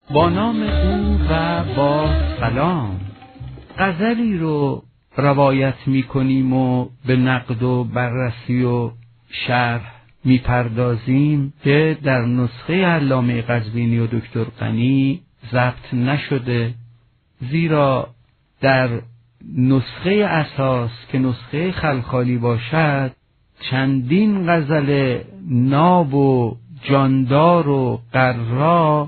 با نام او و با سلام. غزلی رو روایت می‌کنیم و به نقد و بررسی و شرح می‌پردازیم که در نسخه علامه قزوینی و دکتر غنی ضبط نشده، زیرا در نسخه اساس که نسخه خلخالی باشد چندین غزل ناب و جاندار و قرا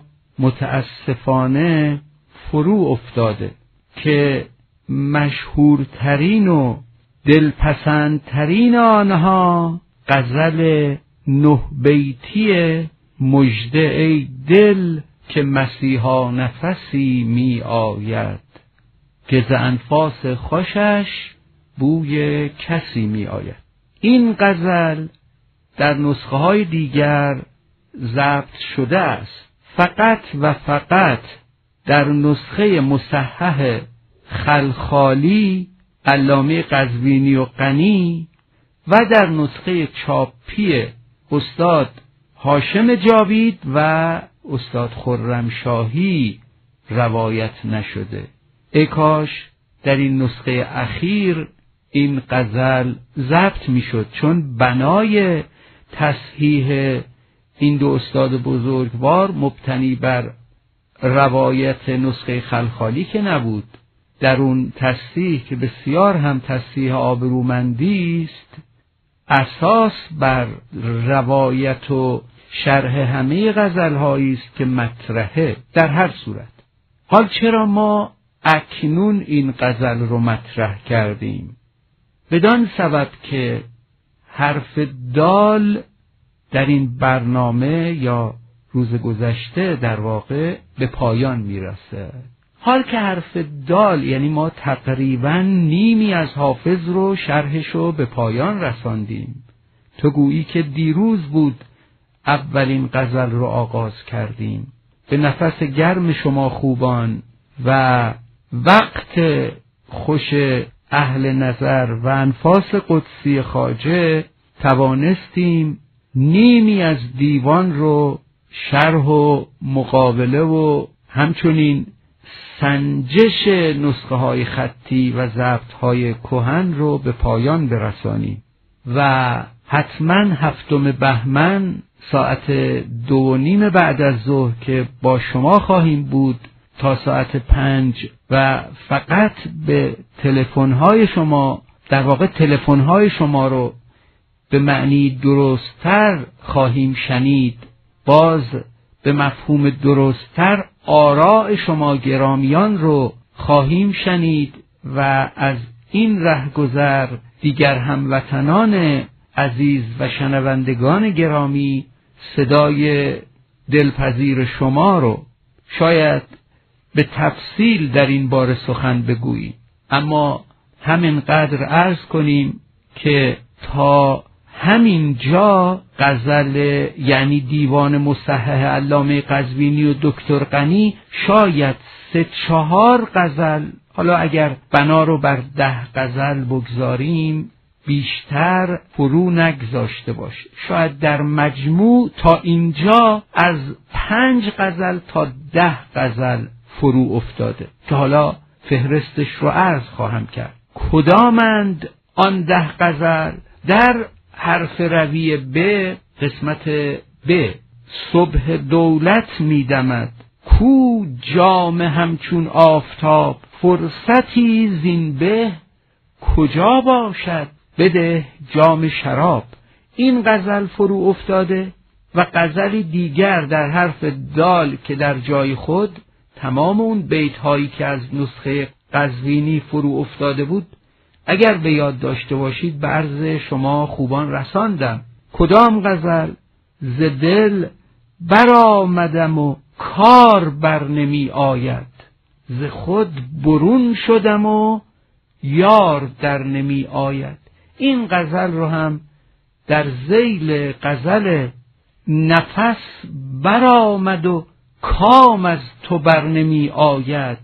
متاسفانه فرو افتاده که مشهورترین و دلپسندترین آنها غزل 9 بیتی مژده ای دل که مسیحا نفسی می آید، که ز انفاس خوشش بوی کسی می آید. این غزل در نسخه های دیگر ضبط شده است، فقط و فقط در نسخه مصحح خلخالی علامه قزوینی و غنی و در نسخه چاپی استاد هاشم جاوید و استاد خرمشاهی روایت نشده. ای کاش در این نسخه اخیر این غزل ضبط میشد، چون بنای تصحیح این دو استاد بزرگوار مبتنی بر روایت نسخه خلخالی که نبود. در اون تصحیح که بسیار هم تصحیح آبرومندی است، اساس بر روایت و شرح همه غزل‌هایی است که مطرحه. در هر صورت حال چرا ما اکنون این غزل رو مطرح کردیم؟ بدان سبب که حرف دال در این برنامه یا روز گذشته در واقع به پایان میرسه. حال که حرف دال یعنی ما تقریباً نیمی از حافظ رو شرحشو به پایان رساندیم. تو گویی که دیروز بود اولین غزل رو آغاز کردیم. به نفس گرم شما خوبان و وقت خوش اهل نظر و انفاس قدسی خواجه توانستیم نیمی از دیوان رو شرح و مقابله و همچنین سنجش نسخه های خطی و ضبط های کهن رو به پایان برسانیم و حتما 7 بهمن ساعت 2:30 بعد از ظهر که با شما خواهیم بود تا ساعت 5 و فقط به تلفن‌های شما، در واقع تلفن‌های شما رو به معنی درست‌تر خواهیم شنید، باز به مفهوم درست‌تر آراء شما گرامیان رو خواهیم شنید و از این رهگذر دیگر هموطنان عزیز و شنوندگان گرامی صدای دلپذیر شما رو شاید به تفصیل در این باره سخن بگوییم، اما همینقدر عرض کنیم که تا همین جا غزل یعنی دیوان مصحح علامه قزوینی و دکتر غنی شاید 3-4 غزل، حالا اگر بنا رو بر 10 غزل بگذاریم بیشتر فرو نگذاشته باشه. شاید در مجموع تا اینجا از 5 غزل تا 10 غزل فرو افتاده که حالا فهرستش رو عرض خواهم کرد. کدامند آن 10 غزل؟ در حرف روی ب قسمت ب: صبح دولت می‌دمد کو جام همچون آفتاب، فرصتی زین به کجا باشد بده جام شراب. این غزل فرو افتاده و غزلی دیگر در حرف دال که در جای خود تمام اون بیت هایی که از نسخه قزوینی فرو افتاده بود اگر به یاد داشته باشید به عرض شما خوبان رساندم. کدام غزل؟ ز دل برآمدم و کار بر نمی آید، ز خود برون شدم و یار در نمی آید. این غزل رو هم در ذیل غزل نفس برآمد و کام از تو بر نمی آید،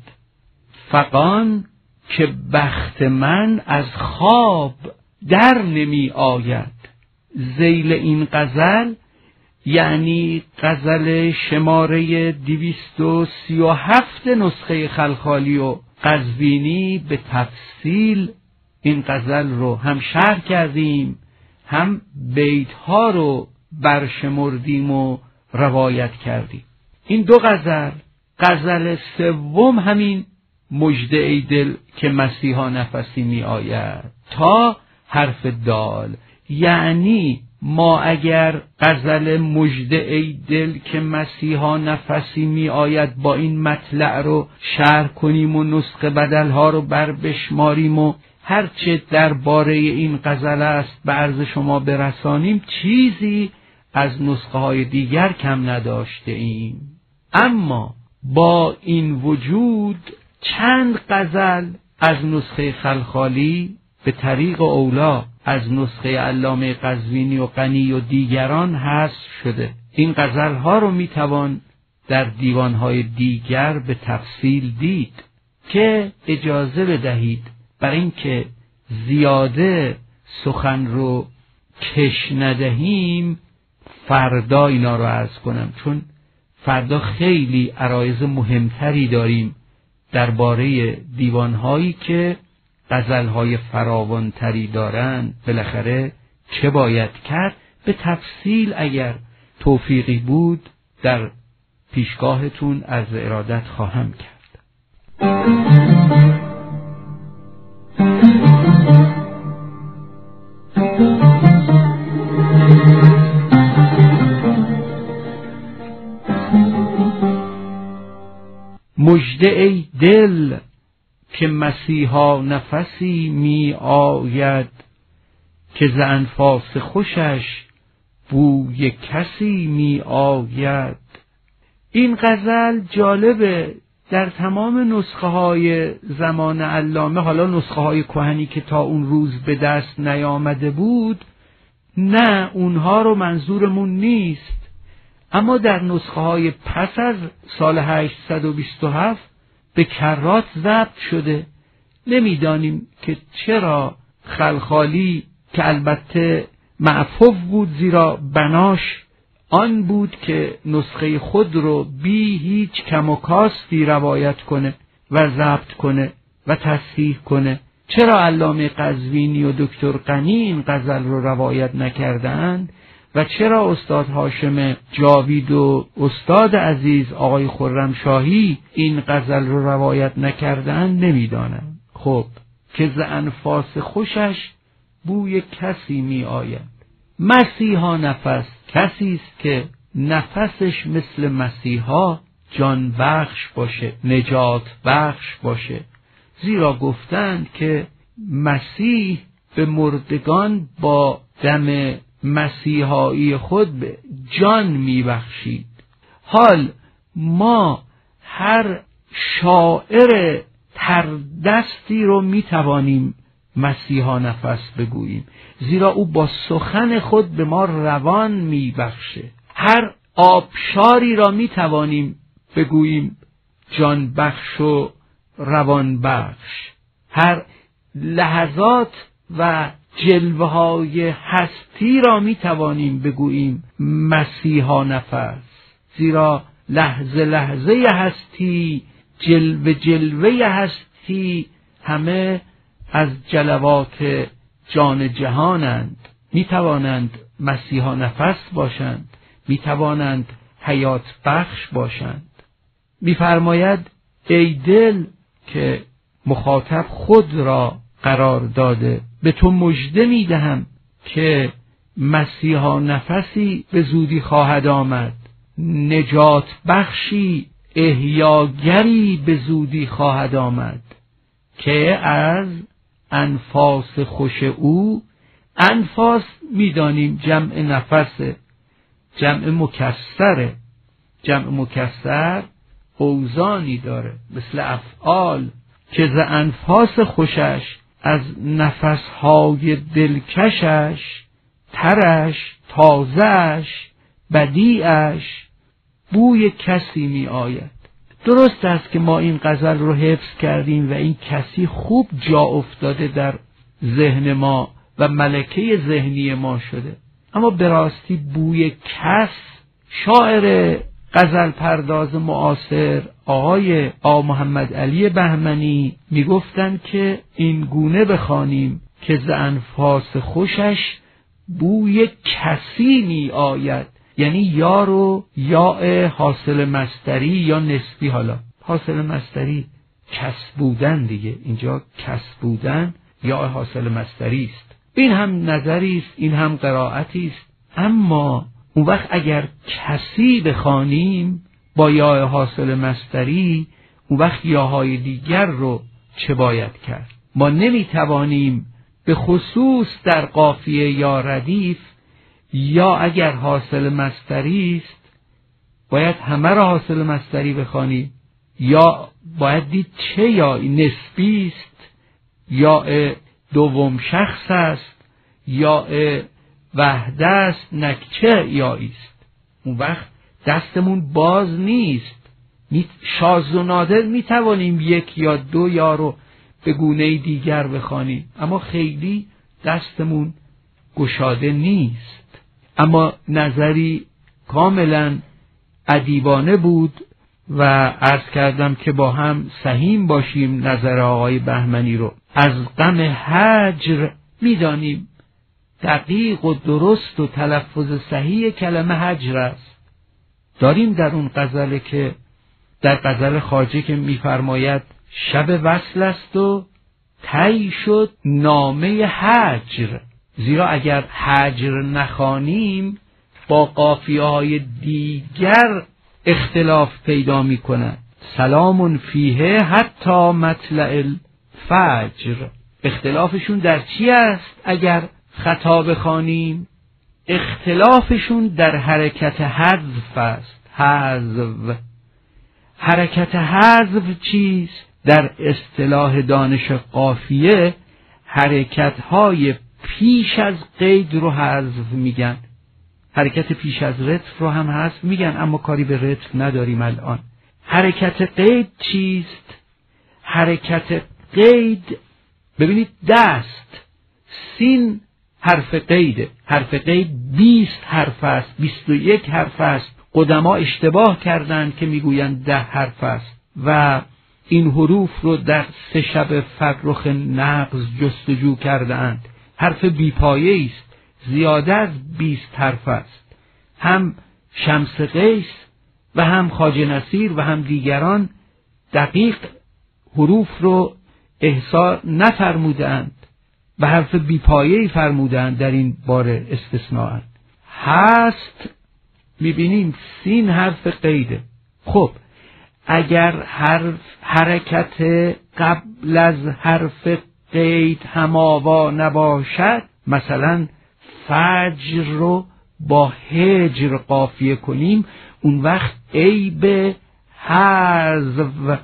فغان که بخت من از خواب در نمی آید. ذیل این غزل یعنی غزل شماره 237 نسخه خلخالی و قزوینی به تفصیل این غزل رو هم شرح کردیم، هم بیتها رو برشمردیم و روایت کردیم. این دو غزل، غزل سوم همین مژده ای دل که مسیحا نفسی می آید تا حرف دال، یعنی ما اگر غزل مژده ای دل که مسیحا نفسی می آید با این مطلع رو شرح کنیم و نسخه بدلها رو بشماریم و هرچه درباره این غزل است به عرض شما برسانیم، چیزی از نسخه های دیگر کم نداشته ایم. اما با این وجود چند غزل از نسخه خلخالی به طریق اولا از نسخه علامه قزوینی و غنی و دیگران حذف شده. این غزل ها رو میتوان در دیوان های دیگر به تفصیل دید که اجازه بدهید برای اینکه زیاده سخن رو کش ندهیم فردا اینا رو عرض کنم، چون فردا خیلی عرایض مهمتری داریم درباره دیوانهایی که غزلهای فراوانتری دارند. بالاخره چه باید کرد به تفصیل اگر توفیقی بود در پیشگاهتون عرض ارادت خواهم کرد. مژده ای دل که مسیحا نفسی می آید، که ز انفاس خوشش بوی کسی می آید. این غزل جالبه، در تمام نسخه های زمان علامه، حالا نسخه های کهنی که تا اون روز به دست نیامده بود نه اونها رو منظورمون نیست، اما در نسخه های پس از سال 827 به کرات ضبط شده. نمیدانیم که چرا خلخالی که البته معفو بود زیرا بناش آن بود که نسخه خود رو بی هیچ کم و کاستی روایت کنه و ضبط کنه و تصحیح کنه، چرا علامه قزوینی و دکتر غنی این غزل رو روایت نکردند و چرا استاد هاشم جاوید و استاد عزیز آقای خرمشاهی این غزل رو روایت نکردند نمیدانم. خب که ز انفاس خوشش بوی کسی می آید. مسیحا نفس کسی است که نفسش مثل مسیحا جان بخش باشه، نجات بخش باشه، زیرا گفتند که مسیح به مردگان با دم مسیحایی خود به جان میبخشید. حال ما هر شاعر تردستی رو میتوانیم مسیحا نفس بگوییم، زیرا او با سخن خود به ما روان میبخشه. هر آبشاری را میتوانیم بگوییم جان بخش و روان بخش. هر لحظات و جلوه های هستی را می توانیم بگوییم مسیحا نفس، زیرا لحظه لحظه هستی، جلوه جلوه هستی همه از جلوات جان جهانند. می توانند مسیحا نفس باشند، می توانند حیات بخش باشند. می فرماید ای دل که مخاطب خود را قرار داده، به تو مژده می دهم که مسیحا نفسی به زودی خواهد آمد، نجات بخشی احیاگری به زودی خواهد آمد که از انفاس خوش او، انفاس میدانیم جمع نفسه، جمع مکسره، جمع مکسر اوزانی داره مثل افعال، که ز انفاس خوشش از نفسهای دلکشش، ترش، تازهش، بدیعش بوی کسی می آید. درست است که ما این غزل رو حفظ کردیم و این کسی خوب جا افتاده در ذهن ما و ملکه ذهنی ما شده، اما به راستی بوی کس شاعر غزل پرداز معاصر آقای محمد علی بهمنی میگفتند که این گونه بخوانیم که ز انفاس خوشش بوی کسی می آید، یعنی یا رو یا حاصل مصدری یا نسبی، حالا حاصل مصدری کس بودن دیگه، اینجا کس بودن یا حاصل مصدری است. این هم نظری است، این هم قرائتی است. اما اون وقت اگر کسی بخوانیم با یا حاصل مصدری، اون وقت یاهای دیگر رو چه باید کرد؟ ما نمیتوانیم به خصوص در قافیه یا ردیف، یا اگر حاصل مصدری است باید همه را حاصل مصدری بخوانیم، یا باید دید چه یایی نسبی است، یا دوم شخص است، یا وحده است، نکچه یایی است. اون وقت دستمون باز نیست. شاذ و نادر میتوانیم یک یا دو یا رو به گونه دیگر بخوانیم، اما خیلی دستمون گشاده نیست. اما نظری کاملا ادیبانه بود و عرض کردم که با هم سهیم باشیم نظر آقای بهمنی رو. از غم هجر میدانیم دقیق و درست و تلفظ صحیح کلمه هجر است. داریم در اون غزله که در غزل خواجه که میفرماید شب وصل است و طی شد نامه هجر، زیرا اگر هجر نخوانیم با قافیه‌های دیگر اختلاف پیدا می‌کند. سلام فیه حتی مطلع الفجر. اختلافشون در چی است؟ اگر خطا بخوانیم اختلافشون در حرکت حذف است. حذف، حرکت حذف چیست؟ در اصطلاح دانش قافیه حرکت‌های پیش از قید رو حذف میگن، حرکت پیش از رطف رو هم حذف میگن، اما کاری به رطف نداریم الان. حرکت قید چیست؟ حرکت قید، ببینید دست سین حرف قیده، حرف قید 20 حرف است، 21 حرف است. قدما اشتباه کردند که میگویند 10 حرف است و این حروف رو در 3 شب فرخ نغز جستجو کردند. حرف بیپایه است، زیاده از 20 حرف است. هم شمس قیس و هم خواجه نصیر و هم دیگران دقیق حروف رو احصا نفرمودند و حرف بیپایه‌ای فرمودند در این باره استثناء. هست میبینیم سین حرف قیده. خب اگر حرکت قبل از حرف قید هماوا نباشد، مثلا فجر رو با هجر قافیه کنیم، اون وقت عیب حذف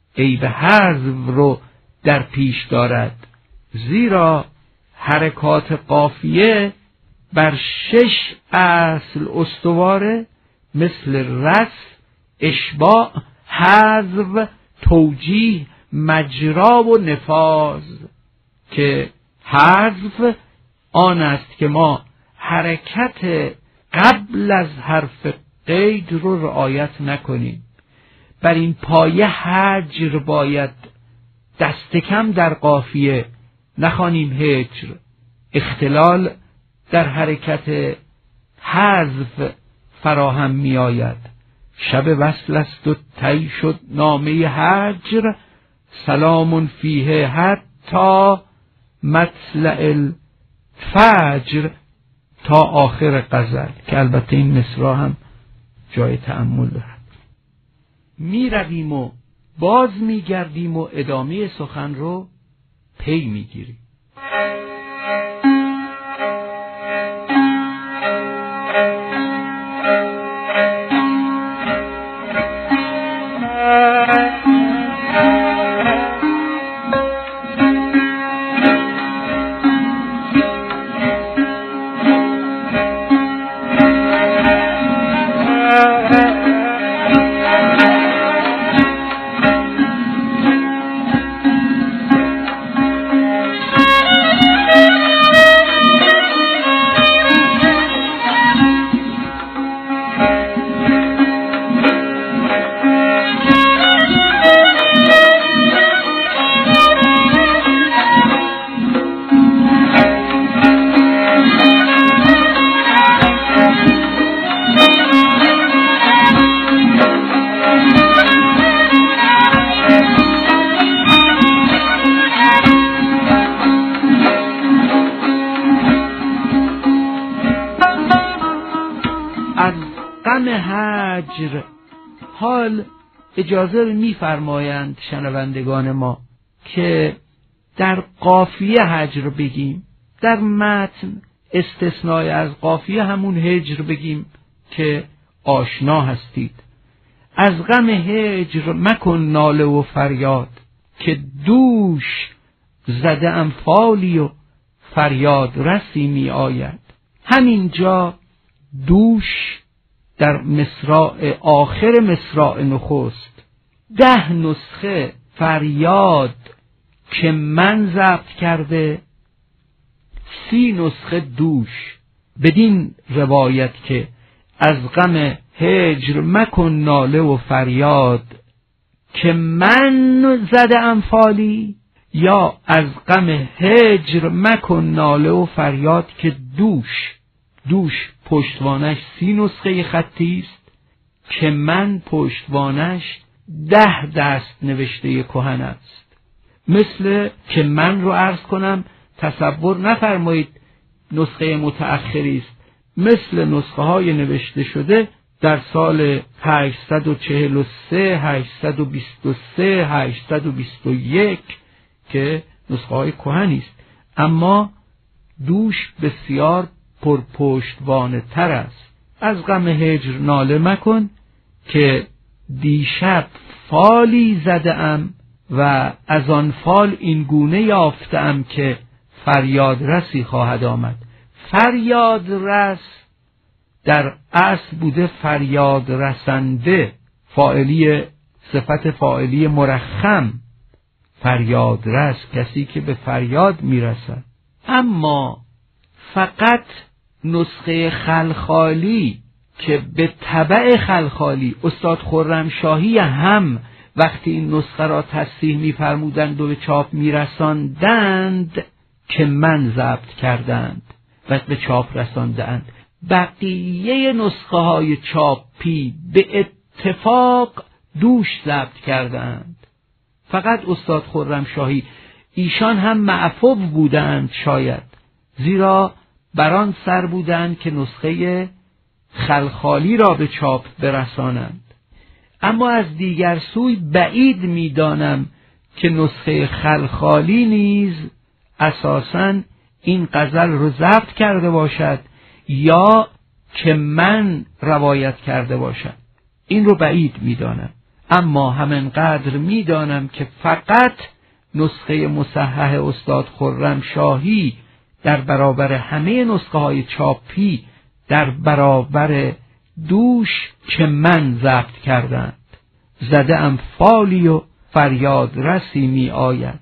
رو در پیش دارد، زیرا حرکات قافیه بر 6 اصل استواره، مثل رفع، اشباع، حذف، توجیه، مجرا و نفاذ. که حذف آن است که ما حرکت قبل از حرف قید رو رعایت نکنیم. بر این پایه هجر باید دست کم در قافیه نخوانیم هجر. اختلال در حرکت حذف فراهم می آید. شب وصل است و طی شد نامه هجر، سلام فیه حتی مطلع الفجر، تا آخر غزل که البته این مصرع هم جای تأمل دارد. می رویم و باز می گردیم و ادامه سخن رو پی می گیریم. هجر. حال اجازه می‌فرمایند شنوندگان ما که در قافیه هجر بگیم، در متن استثنای از قافیه همون هجر بگیم که آشنا هستید. از غم هجر مکن ناله و فریاد، که دوش زده ام فالی و فریاد رسی می آید. همینجا دوش در مصرع آخر مصرع نخست 10 نسخه فریاد که من ضبط کرده، 30 نسخه دوش. بدین روایت که از غم هجر مکن ناله و فریاد که من زده ام فالی، یا از غم هجر مکن ناله و فریاد که دوش پشتوانش 30 نسخه خطی است، که من پشتوانش 10 دست نوشته کهن است. مثل که من رو عرض کنم تصور نفرمایید نسخه متأخری است، مثل نسخه های نوشته شده در سال 843 823 821 که نسخه های کهنی است، اما دوش بسیار پرپشتوانه تر است. از غم هجر ناله مکن که دیشب فالی زده ام و از آن فال این گونه یافته ام که فریاد رسی خواهد آمد. فریاد رس در اصل بوده فریاد رسنده، فاعلی صفت فاعلی مرخم، فریاد رس کسی که به فریاد میرسد. اما فقط نسخه خلخالی که به تبع خلخالی استاد خرمشاهی هم وقتی این نسخه را تصحیح می‌فرمودند و به چاپ می‌رساندند که من ضبط کردند و به چاپ رساندند. بقیه نسخه های چاپی به اتفاق دوش ضبط کردند. فقط استاد خرمشاهی، ایشان هم معفو بودند شاید، زیرا بران سر بودند که نسخه خلخالی را به چاپ برسانند. اما از دیگر سوی بعید می‌دانم که نسخه خلخالی نیز اساساً این غزل رو ضبط کرده باشد یا که من روایت کرده باشد. این رو بعید می‌دانم، اما همینقدر می‌دانم که فقط نسخه مصحح استاد خرمشاهی در برابر همه نسخه های چاپی در برابر دوش که من ضبط کردند، زده ام فالی و فریاد رسی می آید.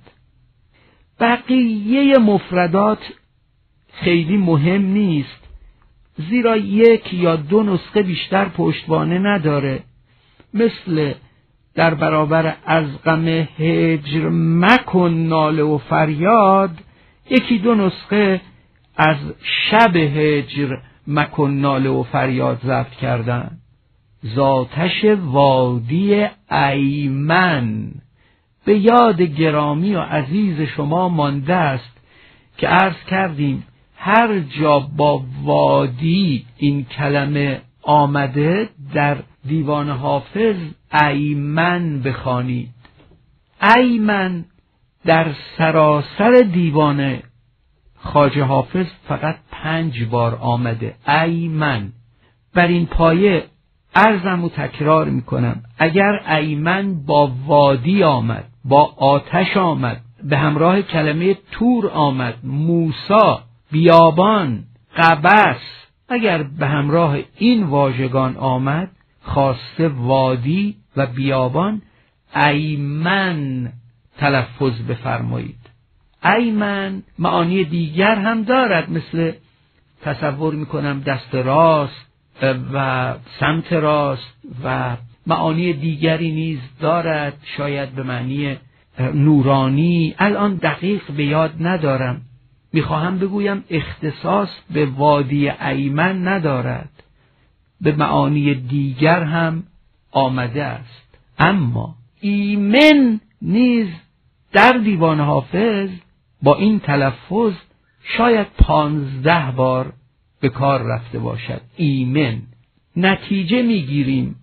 بقیه مفردات خیلی مهم نیست، زیرا 1 یا 2 نسخه بیشتر پشتوانه نداره. مثل در برابر از غم هجر مکن ناله و فریاد 1-2 نسخه از شب هجر مکن ناله و فریاد ضبط کردن. ذاتش وادی ایمن به یاد گرامی و عزیز شما مانده است که عرض کردیم هر جا با وادی این کلمه آمده در دیوان حافظ ایمن بخوانید. ایمن در سراسر دیوان خواجه حافظ فقط 5 بار آمده. ایمن. بر این پایه عرضم و تکرار میکنم، اگر ایمن با وادی آمد، با آتش آمد، به همراه کلمه تور آمد، موسی، بیابان، قبس، اگر به همراه این واژگان آمد، خواسته وادی و بیابان، ایمن تلفظ بفرمایید. ایمن معانی دیگر هم دارد، مثل تصور میکنم دست راست و سمت راست و معانی دیگری نیز دارد، شاید به معنی نورانی. الان دقیق به یاد ندارم. میخواهم بگویم اختصاص به وادی ایمن ندارد، به معانی دیگر هم آمده است. اما ایمن نیز در دیوان حافظ با این تلفظ شاید 15 بار به کار رفته باشد. ایمن. نتیجه میگیریم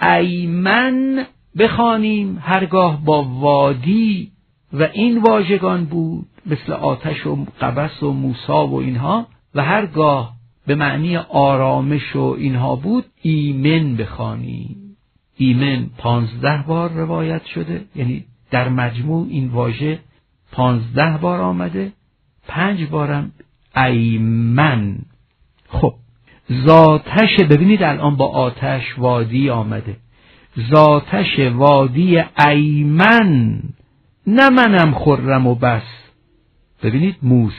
ایمن بخوانیم هرگاه با وادی و این واژگان بود، مثل آتش و قبس و موسی و اینها، و هرگاه به معنی آرامش و اینها بود ایمن بخوانیم. ایمن 15 بار روایت شده، یعنی در مجموع این واژه 15 بار آمده، 5 بارم ایمن. خب ذاتش، ببینید الان با آتش وادی آمده، ذاتش وادی ایمن، نه منم خرم و بس. ببینید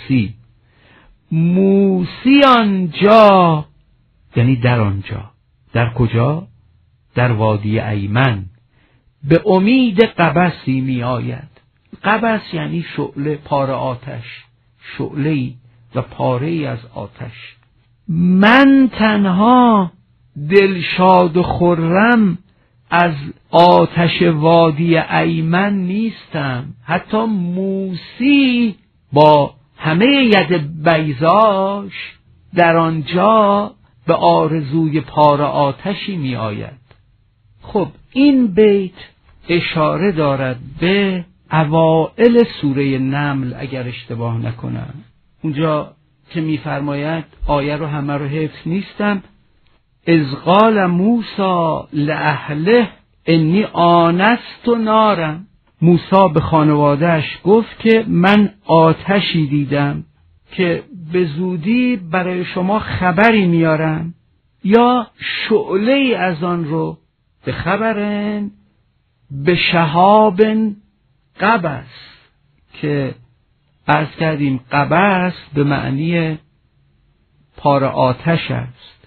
موسی آنجا، یعنی در آنجا. در کجا؟ در وادی ایمن. به امید قبسی می آید. قبس یعنی شعله، پاره آتش، شعله‌ای و پاره‌ای از آتش. من تنها دلشاد و خرم از آتش وادی ایمن نیستم، حتی موسی با همه ید بیضاش در آنجا به آرزوی پاره آتشی می آید. خب این بیت اشاره دارد به اوائل سوره نمل اگر اشتباه نکنم، اونجا که می‌فرماید، آیه رو همه رو حفظ نیستم، اذ قال موسی لأهله انی آنست نارا. موسی به خانواده‌اش گفت که من آتشی دیدم که به زودی برای شما خبری میارم، یا شعله‌ای از آن رو به خبرن به شهاب قبس، که عرض کردیم قبس به معنی پاره آتش است.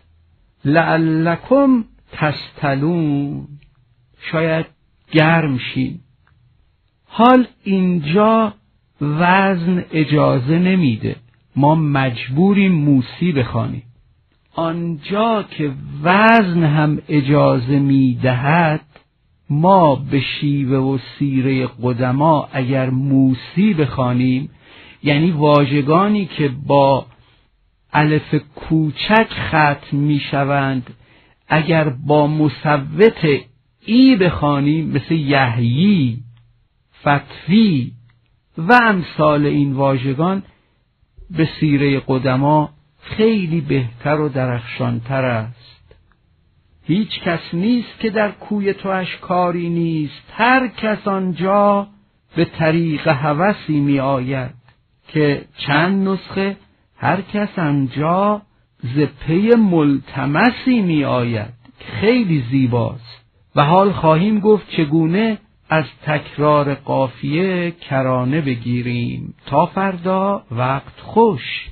لعلکم تستلون، شاید گرم شی. حال اینجا وزن اجازه نمیده، ما مجبوریم موسی بخوانیم. آنجا که وزن هم اجازه میدهد، ما به شیوه و سیره قدما اگر موسی بخوانیم، یعنی واژگانی که با الف کوچک ختم میشوند، اگر با مصوت ای بخوانیم، مثل یحیی، فتوی و امثال این واژگان، به سیره قدما خیلی بهتر و درخشانتر است. هیچ کس نیست که در کوی توش کاری نیست، هر کس آنجا به طریق هوسی می آید. که چند نسخه هر کس آنجا ز پی ملتمسی می آید، خیلی زیباست. و حال خواهیم گفت چگونه از تکرار قافیه کرانه بگیریم. تا فردا، وقت خوش.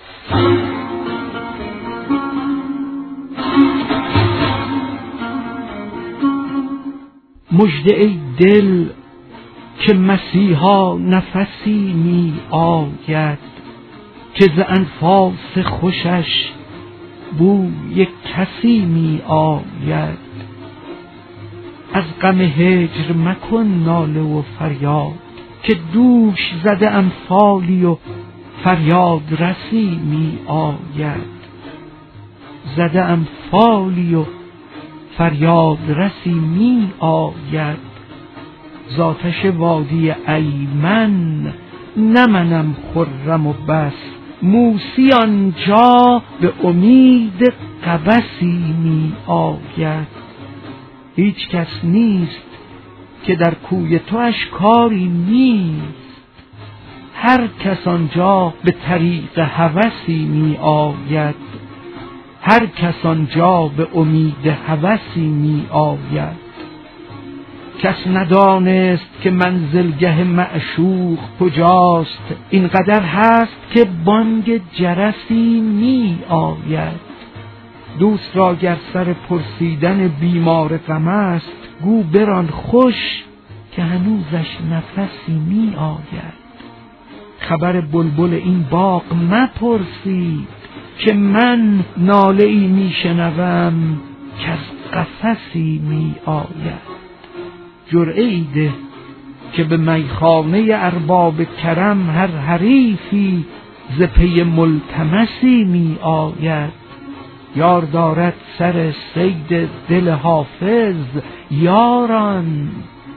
مژده ای دل که مسیحا نفسی می آید، که ز انفاس خوشش بوی کسی می آید. از غم هجر مکن ناله و فریاد، که دوش زده انفالی و فریاد رسی می آید. زده انفالی و فریاد رسی می آید. ذاتش وادی ایمن، نه منم خرم و بس. موسی آنجا به امید قبسی می آید. هیچ کس نیست که در کوی توش کاری نیست، هر کس آنجا به طریق هوسی می آید. هر کس آنجا به امید هوسی می آید. کس ندانست که منزلگه معشوق کجاست، اینقدر هست که بانگ جرسی می آید. دوست را گر سر پرسیدن بیمار غم است، گو بران خوش که هنوزش نفسی می آید. خبر بلبل این باغ مپرسید، که من ناله ای می شنوم که از قفسی می آید. جرعه‌ای ده که به میخانه ارباب کرم، هر حریفی ز پی ملتمسی می آید. یار دارد سر صید دل حافظ، یاران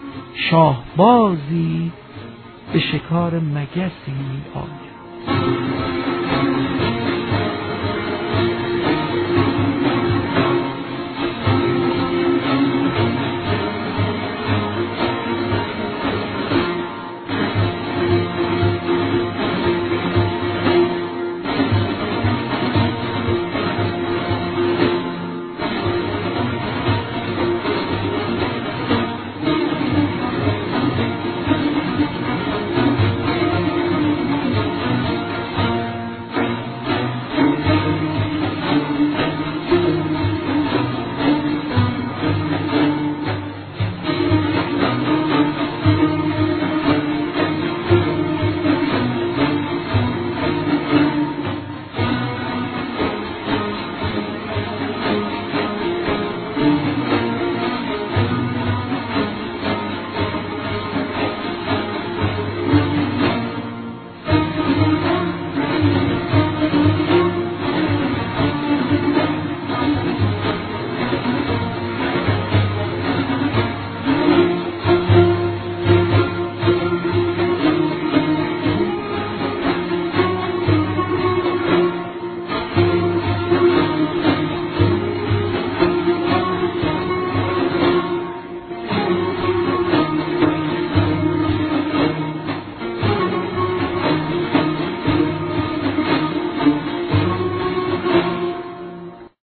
شاهبازی به شکار مگسی آید.